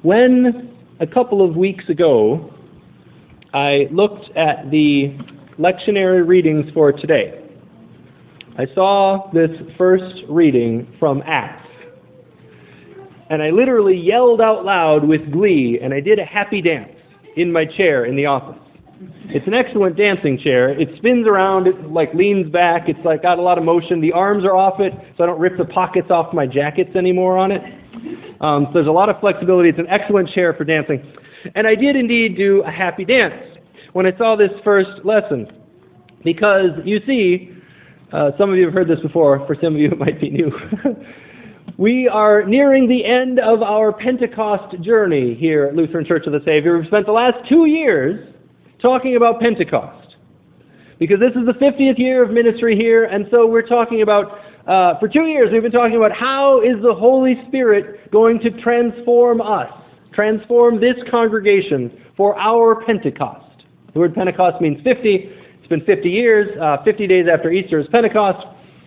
When, a couple of weeks ago, I looked at the lectionary readings for today, I saw this first reading from Acts. And I literally yelled out loud with glee, and I did a happy dance in my chair in the office. It's an excellent dancing chair. It spins around, it leans back, it's got a lot of motion. The arms are off it, so I don't rip the pockets off my jackets anymore on it. So there's a lot of flexibility. It's an excellent chair for dancing. And I did indeed do a happy dance when I saw this first lesson. Because, you see, some of you have heard this before, for some of you it might be new. We are nearing the end of our Pentecost journey here at Lutheran Church of the Savior. We've spent the last 2 years talking about Pentecost, because this is the 50th year of ministry here, and so we're talking about, for 2 years we've been talking about how is the Holy Spirit going to transform us, transform this congregation for our Pentecost. The word Pentecost means 50. It's been 50 years, 50 days after Easter is Pentecost,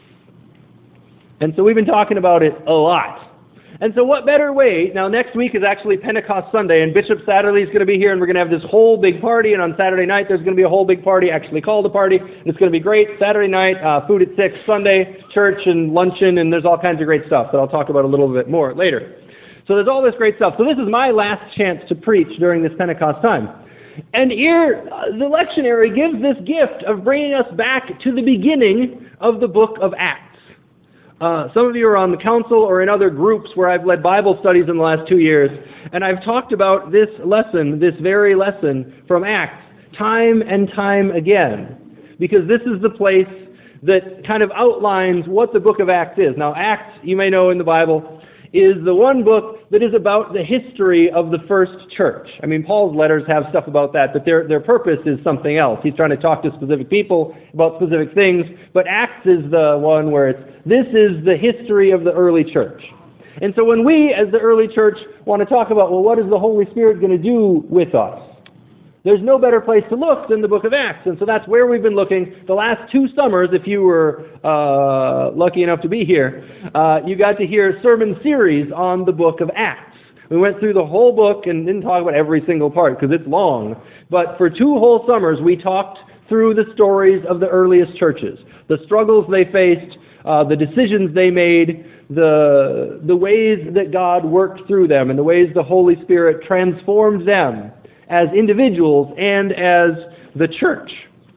and so we've been talking about it a lot. And so what better way, now next week is actually Pentecost Sunday, and Bishop Satterley is going to be here, and we're going to have this whole big party, and on Saturday night there's going to be a whole big party, actually called a party, and it's going to be great. Saturday night, food at 6, Sunday, church and luncheon, and there's all kinds of great stuff that I'll talk about a little bit more later. So there's all this great stuff. So this is my last chance to preach during this Pentecost time. And here, the lectionary gives this gift of bringing us back to the beginning of the book of Acts. Some of you are on the council or in other groups where I've led Bible studies in the last 2 years, and I've talked about this lesson, this very lesson from Acts, time and time again, because this is the place that kind of outlines what the book of Acts is. Now, Acts, you may know in the Bible, is the one book that is about the history of the first church. I mean, Paul's letters have stuff about that, but their purpose is something else. He's trying to talk to specific people about specific things, but Acts is the one where this is the history of the early church. And so when we, as the early church, want to talk about, well, what is the Holy Spirit going to do with us? There's no better place to look than the book of Acts. And so that's where we've been looking the last 2 summers. If you were lucky enough to be here, you got to hear a sermon series on the book of Acts. We went through the whole book and didn't talk about every single part because it's long. But for 2 whole summers, we talked through the stories of the earliest churches, the struggles they faced, the decisions they made, the ways that God worked through them, and the ways the Holy Spirit transformed them as individuals and as the church.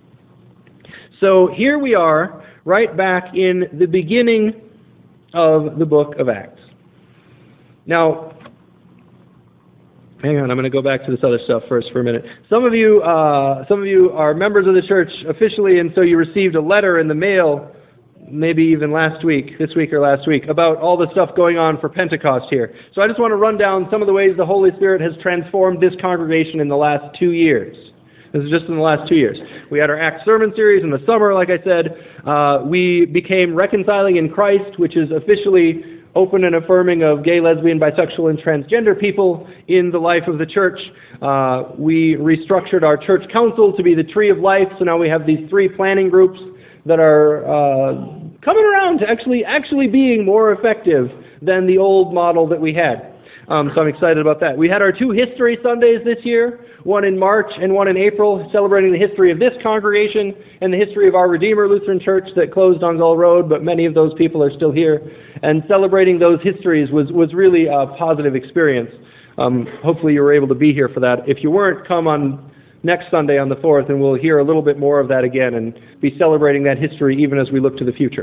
So here we are, right back in the beginning of the book of Acts. Now, hang on, I'm going to go back to this other stuff first for a minute. Some of you are members of the church officially, and so you received a letter in the mail, maybe even this week or last week, about all the stuff going on for Pentecost here. So I just want to run down some of the ways the Holy Spirit has transformed this congregation in the last 2 years. This is just in the last 2 years. We had our Acts sermon series in the summer, like I said. We became Reconciling in Christ, which is officially open and affirming of gay, lesbian, bisexual, and transgender people in the life of the church. We restructured our church council to be the Tree of Life, so now we have these 3 planning groups that are coming around to actually being more effective than the old model that we had. So I'm excited about that. We had our 2 History Sundays this year, one in March and one in April, celebrating the history of this congregation and the history of our Redeemer Lutheran Church that closed on Gull Road, but many of those people are still here. And celebrating those histories was really a positive experience. Hopefully you were able to be here for that. If you weren't, come on next Sunday on the 4th, and we'll hear a little bit more of that again and be celebrating that history even as we look to the future.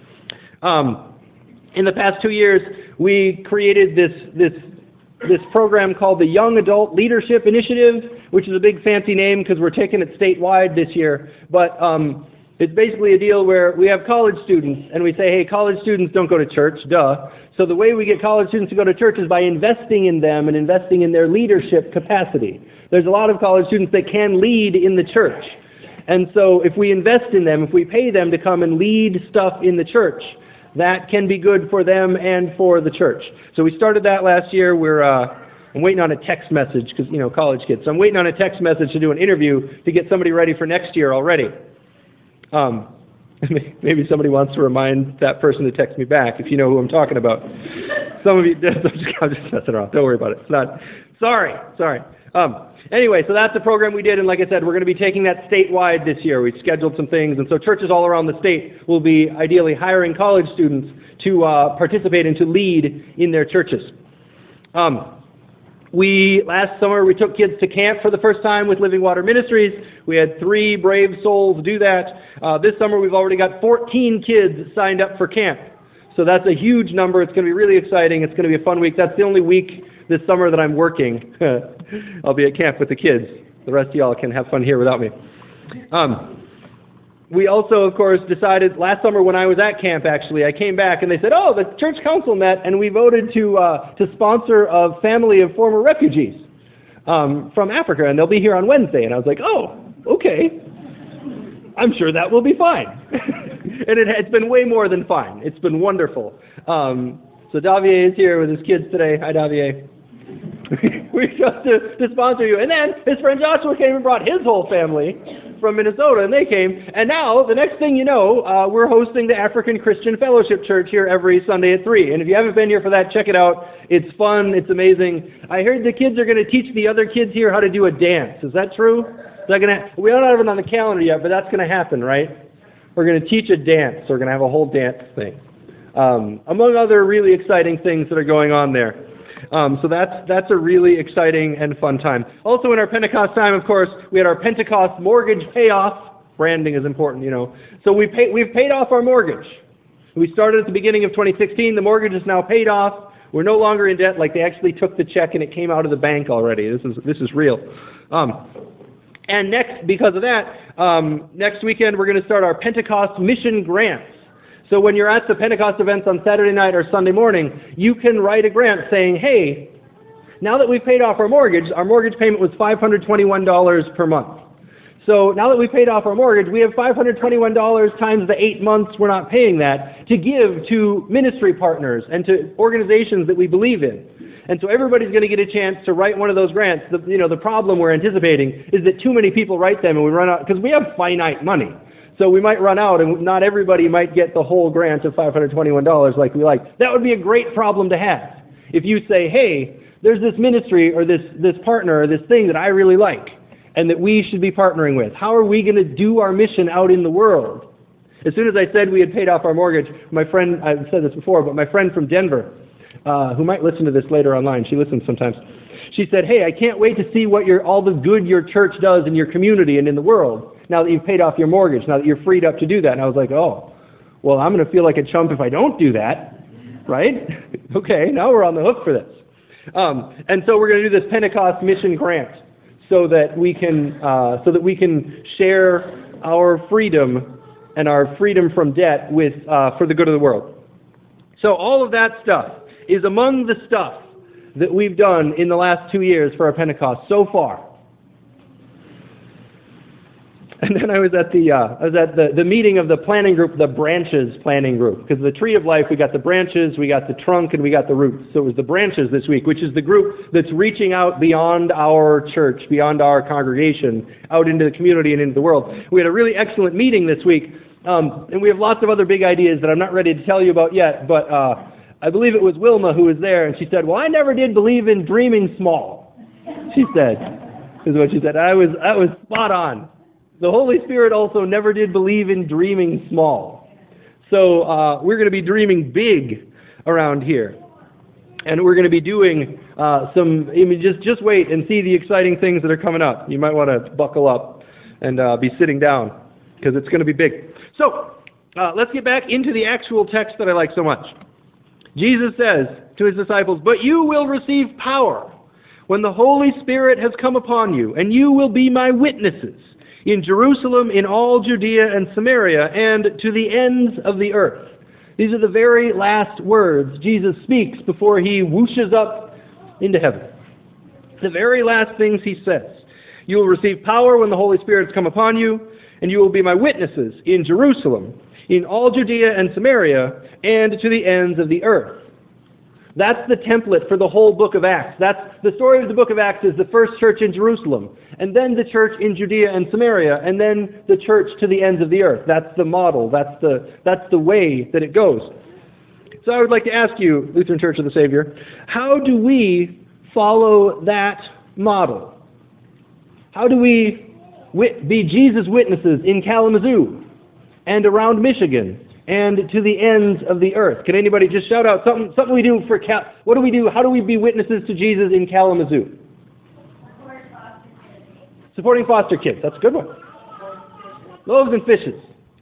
In the past 2 years, we created this program called the Young Adult Leadership Initiative, which is a big fancy name because we're taking it statewide this year. But it's basically a deal where we have college students, and we say, hey, college students don't go to church, duh. So the way we get college students to go to church is by investing in them and investing in their leadership capacity. There's a lot of college students that can lead in the church. And so if we invest in them, if we pay them to come and lead stuff in the church, that can be good for them and for the church. So we started that last year. I'm waiting on a text message because, college kids. So I'm waiting on a text message to do an interview to get somebody ready for next year already. Maybe somebody wants to remind that person to text me back if you know who I'm talking about. Some of you, I'm just messing around. Don't worry about it. It's not. Sorry. Anyway, so that's the program we did, and like I said, we're going to be taking that statewide this year. We've scheduled some things, and so churches all around the state will be ideally hiring college students to participate and to lead in their churches. Last summer, we took kids to camp for the first time with Living Water Ministries. We had 3 brave souls do that. This summer, we've already got 14 kids signed up for camp. So that's a huge number. It's going to be really exciting. It's going to be a fun week. That's the only week this summer that I'm working. I'll be at camp with the kids. The rest of y'all can have fun here without me. We also, of course, decided last summer when I was at camp, actually, I came back and they said, oh, the church council met and we voted to sponsor a family of former refugees from Africa, and they'll be here on Wednesday. And I was like, oh, okay. I'm sure that will be fine. And it's been way more than fine. It's been wonderful. So Davier is here with his kids today. Hi, Davier. We chose to sponsor you. And then his friend Joshua came and brought his whole family from Minnesota, and they came. And now, the next thing you know, we're hosting the African Christian Fellowship Church here every Sunday at 3. And if you haven't been here for that, check it out. It's fun. It's amazing. I heard the kids are going to teach the other kids here how to do a dance. Is that true? We don't have it on the calendar yet, but that's going to happen, right? We're going to teach a dance. We're going to have a whole dance thing. Among other really exciting things that are going on there. So that's a really exciting and fun time. Also in our Pentecost time, of course, we had our Pentecost mortgage payoff. Branding is important, you know. So we've paid off our mortgage. We started at the beginning of 2016. The mortgage is now paid off. We're no longer in debt. Like, they actually took the check and it came out of the bank already. This is real. And next, because of that, next weekend we're going to start our Pentecost mission grants. So when you're at the Pentecost events on Saturday night or Sunday morning, you can write a grant saying, hey, now that we've paid off our mortgage payment was $521 per month. So now that we've paid off our mortgage, we have $521 times the 8 months we're not paying that to give to ministry partners and to organizations that we believe in. And so everybody's going to get a chance to write one of those grants. The problem we're anticipating is that too many people write them and we run out, because we have finite money. So we might run out and not everybody might get the whole grant of $521 like we like. That would be a great problem to have. If you say, hey, there's this ministry or this partner or this thing that I really like and that we should be partnering with. How are we going to do our mission out in the world? As soon as I said we had paid off our mortgage, my friend, I've said this before, but my friend from Denver, who might listen to this later online, she listens sometimes, she said, hey, I can't wait to see what all the good your church does in your community and in the world now that you've paid off your mortgage, now that you're freed up to do that. And I was like, oh, well, I'm going to feel like a chump if I don't do that, right? Okay, now we're on the hook for this. And so we're going to do this Pentecost mission grant so that we can share our freedom and our freedom from debt for the good of the world. So all of that stuff is among the stuff that we've done in the last 2 years for our Pentecost so far. And then I was at the meeting of the planning group, the branches planning group, because the tree of life, we got the branches, we got the trunk, and we got the roots. So it was the branches this week, which is the group that's reaching out beyond our church, beyond our congregation, out into the community and into the world. We had a really excellent meeting this week, and we have lots of other big ideas that I'm not ready to tell you about yet, but I believe it was Wilma who was there, and she said, well, I never did believe in dreaming small, she said, is what she said. I was spot on. The Holy Spirit also never did believe in dreaming small. So we're going to be dreaming big around here. And we're going to be doing just wait and see the exciting things that are coming up. You might want to buckle up and be sitting down, because it's going to be big. So let's get back into the actual text that I like so much. Jesus says to his disciples, but you will receive power when the Holy Spirit has come upon you, and you will be my witnesses in Jerusalem, in all Judea and Samaria, and to the ends of the earth. These are the very last words Jesus speaks before he whooshes up into heaven. The very last things he says. You will receive power when the Holy Spirit has come upon you, and you will be my witnesses in Jerusalem, in all Judea and Samaria, and to the ends of the earth. That's the template for the whole book of Acts. That's the story of the book of Acts is the first church in Jerusalem, and then the church in Judea and Samaria, and then the church to the ends of the earth. That's the model. That's the way that it goes. So I would like to ask you, Lutheran Church of the Savior, how do we follow that model? How do we be Jesus witnesses in Kalamazoo and around Michigan and to the ends of the earth? Can anybody just shout out something we do for what do we do? How do we be witnesses to Jesus in Kalamazoo? Supporting foster kids. That's a good one. Loaves and fishes.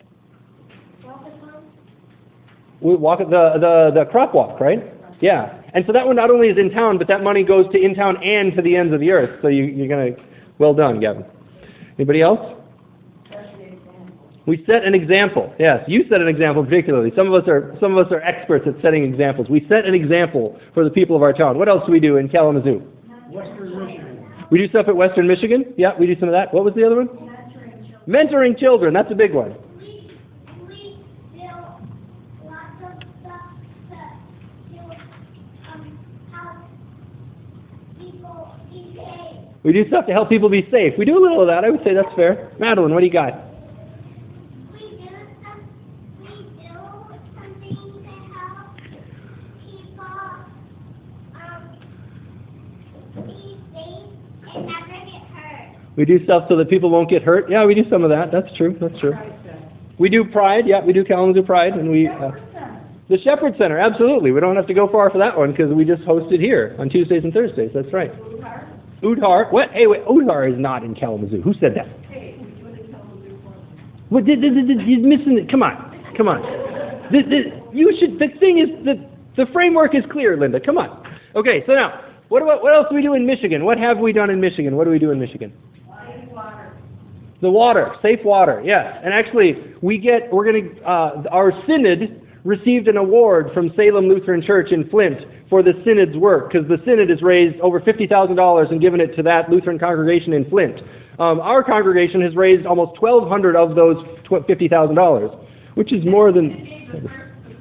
We walk the crop walk, right? Yeah. And so that one not only is in town, but that money goes to in town and to the ends of the earth. So you're gonna, well done, Gavin. Anybody else? We set an example. Yes, you set an example particularly. Some of us are experts at setting examples. We set an example for the people of our town. What else do we do in Kalamazoo? Western Michigan. We do stuff at Western Michigan. Yeah, we do some of that. What was the other one? Mentoring children. That's a big one. We do stuff to help people be safe. We do a little of that. I would say that's fair. Madeline, what do you got? We do something to help people be safe and never get hurt. We do stuff so that people won't get hurt. Yeah, we do some of that. That's true. That's true. We do Pride. Yeah, we do Kalamazoo Pride, and we the Shepherd Center. Absolutely. We don't have to go far for that one because we just host it here on Tuesdays and Thursdays. That's right. Udhar. What? Hey, wait. Udhar is not in Kalamazoo. Who said that? What? You're missing it. Come on. Come on. You should. The thing is, the framework is clear, Linda. Come on. Okay. So now, what else do we do in Michigan? What have we done in Michigan? What do we do in Michigan? The water, safe water. Yes. And actually, our synod received an award from Salem Lutheran Church in Flint for the synod's work, because the synod has raised over $50,000 and given it to that Lutheran congregation in Flint. Our congregation has raised almost $1,200 of those $50,000, which is more than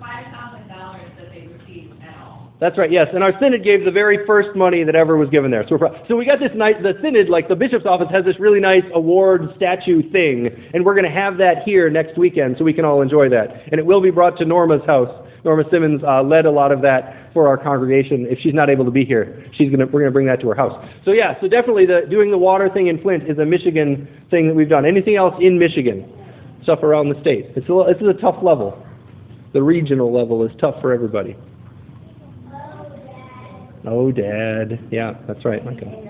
That's right, yes. And our synod gave the very first money that ever was given there. So we got this nice, the synod, like the bishop's office has this really nice award statue thing, and we're going to have that here next weekend so we can all enjoy that. And it will be brought to Norma's house. Norma Simmons led a lot of that for our congregation. If she's not able to be here, we're going to bring that to her house. So yeah, so definitely doing the water thing in Flint is a Michigan thing that we've done. Anything else in Michigan? Stuff around the state. This is a tough level. The regional level is tough for everybody. Oh, Dad. Yeah, that's right. Okay.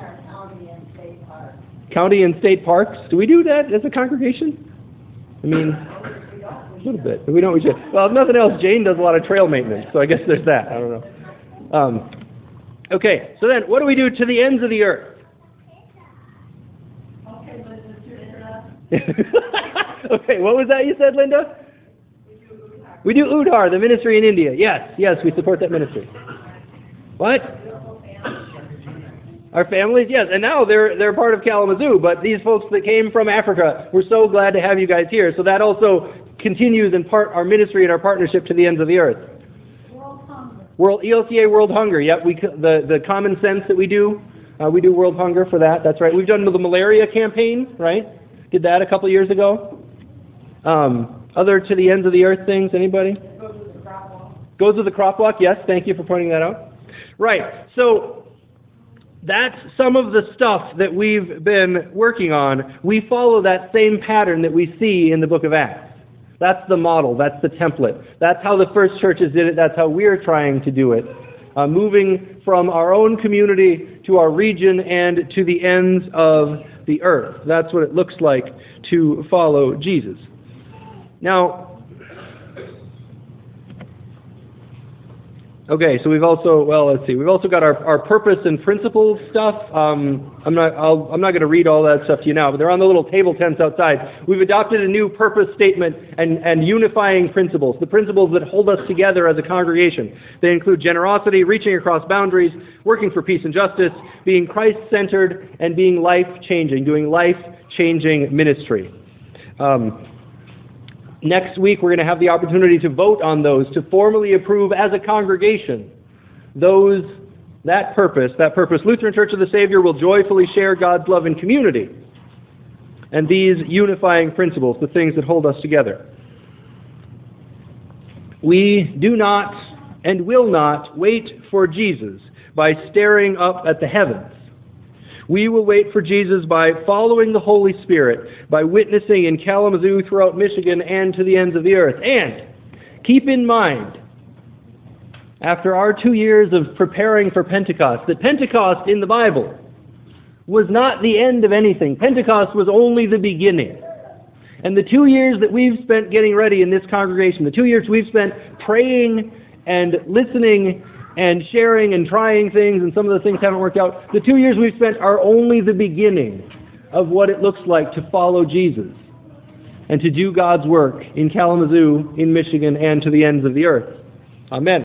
County and state parks. Do we do that as a congregation? I mean, a little bit. We don't. We should. Well, if nothing else, Jane does a lot of trail maintenance, so I guess there's that. I don't know. Okay, so then, what do we do to the ends of the earth? Okay, what was that you said, Linda? We do Udhar, the ministry in India. Yes, we support that ministry. What? Our families, yes, and now they're part of Kalamazoo, but these folks that came from Africa, we're so glad to have you guys here. So that also continues in part our ministry and our partnership to the ends of the earth. World Hunger. ELCA World Hunger, yep, the common sense that we do World Hunger for that, that's right. We've done the malaria campaign, right? Did that a couple years ago. Other to the ends of the earth things, anybody? Goes with the crop walk, yes, thank you for pointing that out. Right, so that's some of the stuff that we've been working on. We follow that same pattern that we see in the book of Acts. That's the model, that's the template. That's how the first churches did it, that's how we're trying to do it. Moving from our own community to our region and to the ends of the earth. That's what it looks like to follow Jesus. Now, okay, so we've also got our purpose and principles stuff. I'm not going to read all that stuff to you now, but they're on the little table tents outside. We've adopted a new purpose statement and unifying principles, the principles that hold us together as a congregation. They include generosity, reaching across boundaries, working for peace and justice, being Christ-centered, and being life-changing, doing life-changing ministry. Next week, we're going to have the opportunity to vote on those, to formally approve as a congregation that purpose. Lutheran Church of the Savior will joyfully share God's love in community. And these unifying principles, the things that hold us together. We do not and will not wait for Jesus by staring up at the heavens. We will wait for Jesus by following the Holy Spirit, by witnessing in Kalamazoo, throughout Michigan, and to the ends of the earth. And keep in mind, after our 2 years of preparing for Pentecost, that Pentecost in the Bible was not the end of anything. Pentecost was only the beginning. And the 2 years that we've spent getting ready in this congregation, the 2 years we've spent praying and listening and sharing and trying things, and some of the things haven't worked out, the 2 years we've spent are only the beginning of what it looks like to follow Jesus and to do God's work in Kalamazoo, in Michigan, and to the ends of the earth. Amen.